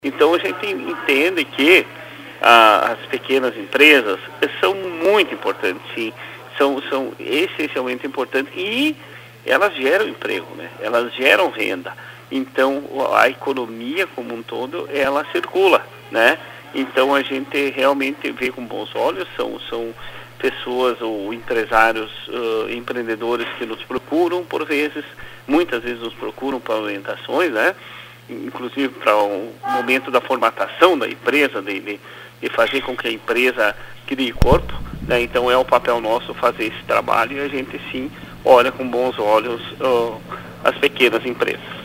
Então a gente entende que as pequenas empresas são muito importantes, sim, são essencialmente importantes e elas geram emprego, né? Elas geram renda. Então a economia como um todo, ela circula, né? Então a gente realmente vê com bons olhos, são pessoas ou empresários, empreendedores que nos procuram por vezes, muitas vezes nos procuram para orientações, né? Inclusive para o momento da formatação da empresa, de fazer com que a empresa crie corpo, né? Então é o papel nosso fazer esse trabalho e a gente sim olha com bons olhos as pequenas empresas.